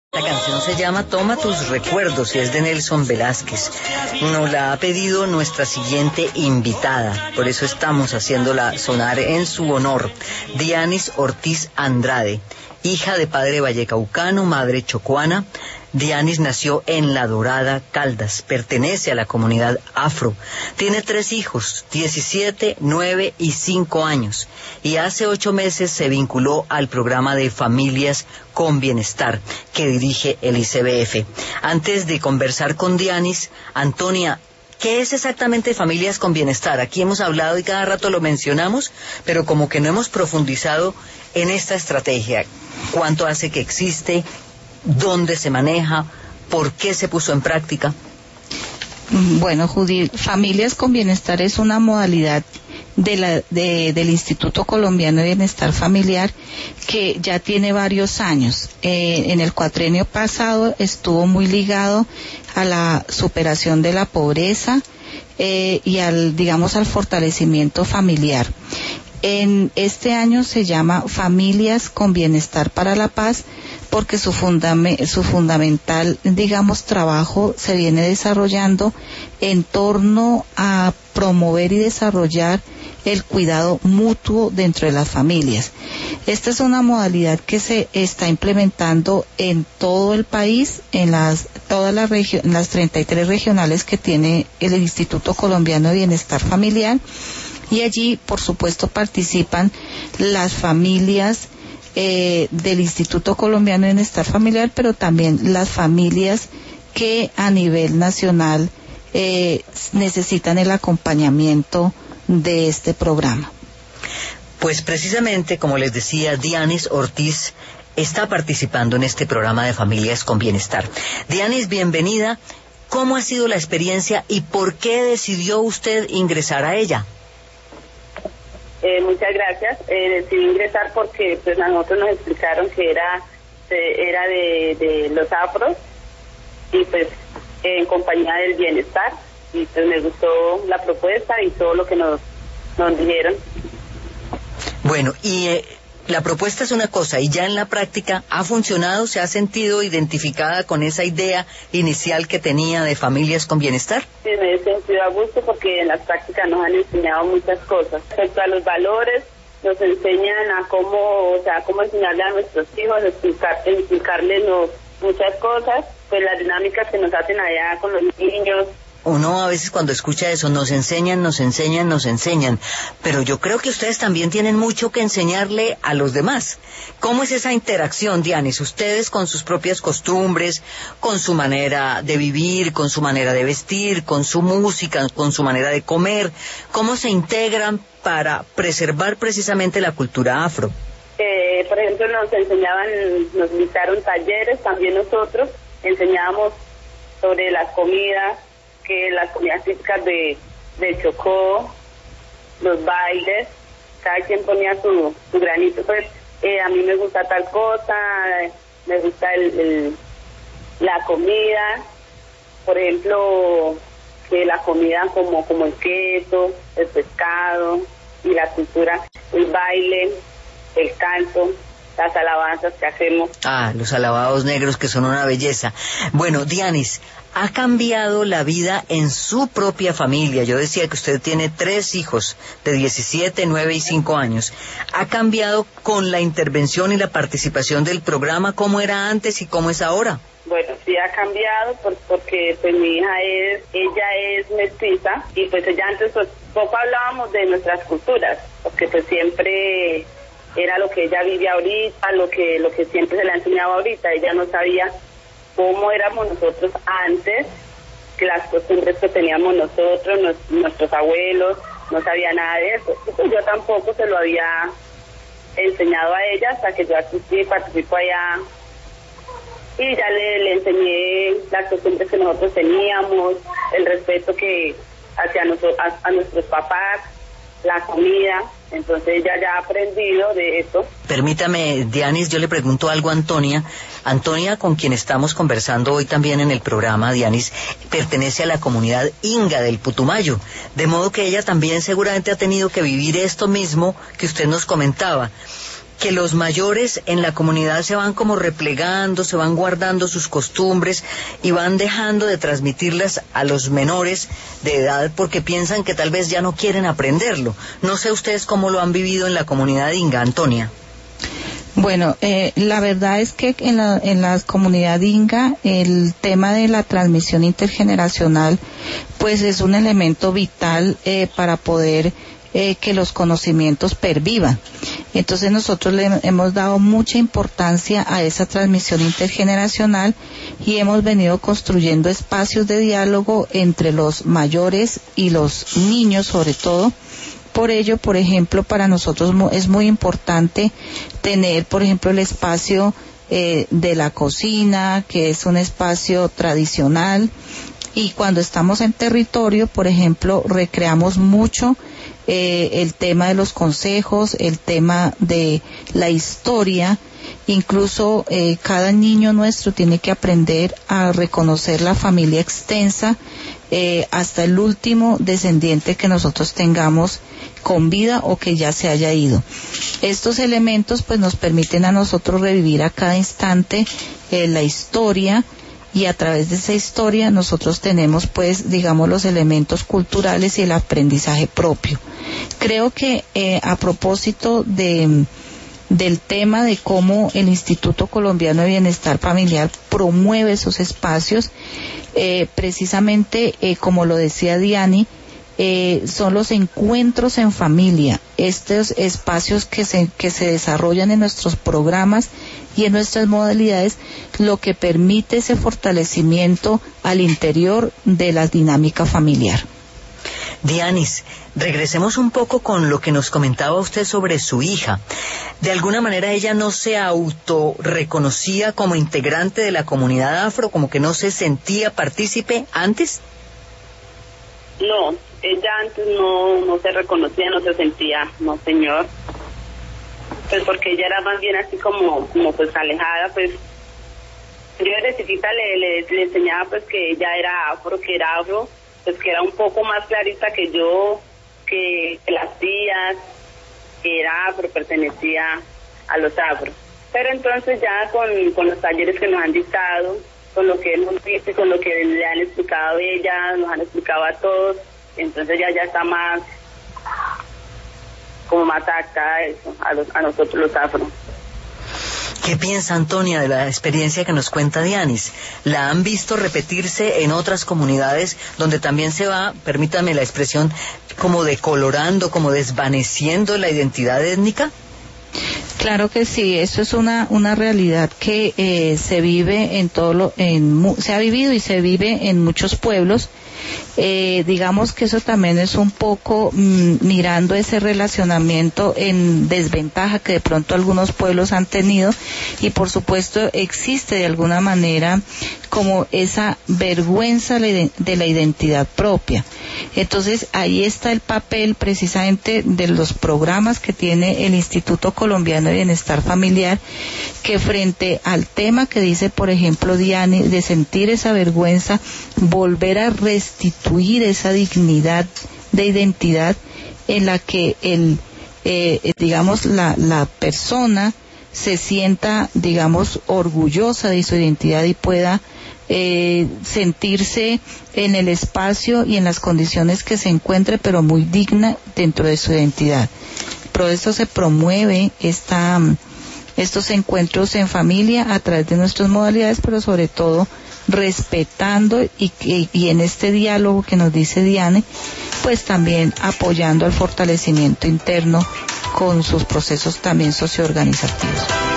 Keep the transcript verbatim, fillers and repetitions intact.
La canción se llama Toma tus recuerdos y es de Nelson Velázquez. Nos la ha pedido nuestra siguiente invitada, por eso estamos haciéndola sonar en su honor. Dianis Ortiz Andrade, hija de padre vallecaucano, madre chocuana. Dianis nació en La Dorada, Caldas, pertenece a la comunidad afro, tiene tres hijos, diecisiete, nueve y cinco años, y hace ocho meses se vinculó al programa de Familias con Bienestar que dirige el I C B F. Antes de conversar con Dianis, Antonia, ¿qué es exactamente Familias con Bienestar? Aquí hemos hablado y cada rato lo mencionamos, pero como que no hemos profundizado en esta estrategia. ¿Cuánto hace que existe? ¿Dónde se maneja? ¿Por qué se puso en práctica? Bueno, Judy, Familias con Bienestar es una modalidad de la, de, del Instituto Colombiano de Bienestar Familiar que ya tiene varios años. Eh, en el cuatrenio pasado estuvo muy ligado a la superación de la pobreza eh, y al, digamos, al fortalecimiento familiar. En este año se llama Familias con Bienestar para la Paz porque su, fundame, su fundamental, digamos, trabajo se viene desarrollando en torno a promover y desarrollar el cuidado mutuo dentro de las familias. Esta es una modalidad que se está implementando en todo el país, en las todas las regio- en las treinta y tres regionales que tiene el Instituto Colombiano de Bienestar Familiar, y allí, por supuesto, participan las familias eh, del Instituto Colombiano de Bienestar Familiar, pero también las familias que a nivel nacional eh, necesitan el acompañamiento de este programa. Pues precisamente, como les decía, Dianis Ortiz está participando en este programa de Familias con Bienestar. Dianis, bienvenida. ¿Cómo ha sido la experiencia y por qué decidió usted ingresar a ella? Eh, muchas gracias. Eh, decidí ingresar porque pues a nosotros nos explicaron que era de, era de, de los afros y pues eh, en compañía del bienestar, y pues me gustó la propuesta y todo lo que nos, nos dijeron. Bueno, y eh, la propuesta es una cosa, y ya en la práctica ha funcionado, ¿se ha sentido identificada con esa idea inicial que tenía de Familias con Bienestar? Sí, me he sentido a gusto porque en las prácticas nos han enseñado muchas cosas. Respecto a los valores, nos enseñan a cómo, o sea, cómo enseñarle a nuestros hijos, explicar, explicarles los, muchas cosas, pues las dinámicas que nos hacen allá con los niños. Uno a veces cuando escucha eso, nos enseñan, nos enseñan, nos enseñan, pero yo creo que ustedes también tienen mucho que enseñarle a los demás. ¿Cómo es esa interacción, Dianis? Ustedes con sus propias costumbres, con su manera de vivir, con su manera de vestir, con su música, con su manera de comer, ¿cómo se integran para preservar precisamente la cultura afro? Eh, por ejemplo, nos enseñaban, nos invitaron talleres, también nosotros enseñábamos sobre las comidas, que las comidas típicas de, de Chocó, los bailes, cada quien ponía su, su granito, pues eh, a mí me gusta tal cosa, me gusta el, el, la comida, por ejemplo, que la comida como, como el queso, el pescado y la cultura, el baile, el canto, las alabanzas que hacemos. Ah, los alabados negros que son una belleza. Bueno, Dianis, ha cambiado la vida en su propia familia. Yo decía que usted tiene tres hijos de diecisiete, nueve y cinco años. ¿Ha cambiado con la intervención y la participación del programa cómo era antes y cómo es ahora? Bueno, sí ha cambiado por, porque pues mi hija es, ella es mestiza y pues ella antes pues poco hablábamos de nuestras culturas, porque pues siempre era lo que ella vive ahorita, lo que, lo que siempre se le ha enseñado ahorita. Ella no sabía cómo éramos nosotros antes, que las costumbres que teníamos nosotros, nos, nuestros abuelos, no sabía nada de eso. Y pues yo tampoco se lo había enseñado a ella hasta que yo asistí y participo allá. Y ya le, le enseñé las costumbres que nosotros teníamos, el respeto que hacia nosotros, a, a nuestros papás, la comida. Entonces ella ya ha aprendido de eso. Permítame, Dianis, yo le pregunto algo a Antonia. Antonia, con quien estamos conversando hoy también en el programa, Dianis, pertenece a la comunidad Inga del Putumayo, de modo que ella también seguramente ha tenido que vivir esto mismo que usted nos comentaba. que los mayores en la comunidad se van como replegando, se van guardando sus costumbres y van dejando de transmitirlas a los menores de edad porque piensan que tal vez ya no quieren aprenderlo. No sé ustedes cómo lo han vivido en la comunidad Inga, Antonia. Bueno, eh, la verdad es que en la, en la comunidad Inga el tema de la transmisión intergeneracional pues es un elemento vital eh, para poder eh, que los conocimientos pervivan. Entonces nosotros le hemos dado mucha importancia a esa transmisión intergeneracional y hemos venido construyendo espacios de diálogo entre los mayores y los niños sobre todo. Por ello, por ejemplo, para nosotros es muy importante tener, por ejemplo, el espacio eh, de la cocina, que es un espacio tradicional, y cuando estamos en territorio, por ejemplo, recreamos mucho eh, el tema de los consejos, el tema de la historia. Incluso eh, cada niño nuestro tiene que aprender a reconocer la familia extensa eh, hasta el último descendiente que nosotros tengamos con vida o que ya se haya ido. Estos elementos pues nos permiten a nosotros revivir a cada instante eh, la historia, y a través de esa historia nosotros tenemos pues digamos los elementos culturales y el aprendizaje propio. Creo que eh, a propósito de del tema de cómo el Instituto Colombiano de Bienestar Familiar promueve esos espacios, eh, precisamente eh, como lo decía Diani, eh, son los encuentros en familia, estos espacios que se, que se desarrollan en nuestros programas y en nuestras modalidades, lo que permite ese fortalecimiento al interior de la dinámica familiar. Dianis, regresemos un poco con lo que nos comentaba usted sobre su hija. De alguna manera ella no se autorreconocía como integrante de la comunidad afro, como que no se sentía partícipe antes. No, ella antes no, no se reconocía, no se sentía, no señor. Pues porque ella era más bien así como, como pues alejada, pues yo desde chiquita le, le, le enseñaba pues que ella era afro, que era afro, pues que era un poco más clarita que yo, que, que las tías, que era afro, pertenecía a los afros. Pero entonces ya con, con los talleres que nos han dictado, con lo que hemos visto y con lo que le han explicado a ella, nos han explicado a todos, entonces ya ya está más, como más adaptada a eso, a, los, a nosotros los afros. ¿Qué piensa Antonia de la experiencia que nos cuenta Dianis? ¿La han visto repetirse en otras comunidades donde también se va, permítame la expresión, como decolorando, como desvaneciendo la identidad étnica? Claro que sí, eso es una una realidad que eh, se vive en todo lo, en se ha vivido y se vive en muchos pueblos. Eh, digamos que eso también es un poco mmm, mirando ese relacionamiento en desventaja que de pronto algunos pueblos han tenido, y por supuesto existe de alguna manera como esa vergüenza de la identidad propia. Entonces ahí está el papel precisamente de los programas que tiene el Instituto Colombiano de Bienestar Familiar, que frente al tema que dice por ejemplo Diani, de sentir esa vergüenza, volver a restituir esa dignidad de identidad en la que el eh, digamos la, la persona se sienta digamos orgullosa de su identidad y pueda eh, sentirse en el espacio y en las condiciones que se encuentre, pero muy digna dentro de su identidad. Por eso se promueve esta estos encuentros en familia a través de nuestras modalidades, pero sobre todo respetando y, y, y en este diálogo que nos dice Diane, pues también apoyando al fortalecimiento interno con sus procesos también socioorganizativos.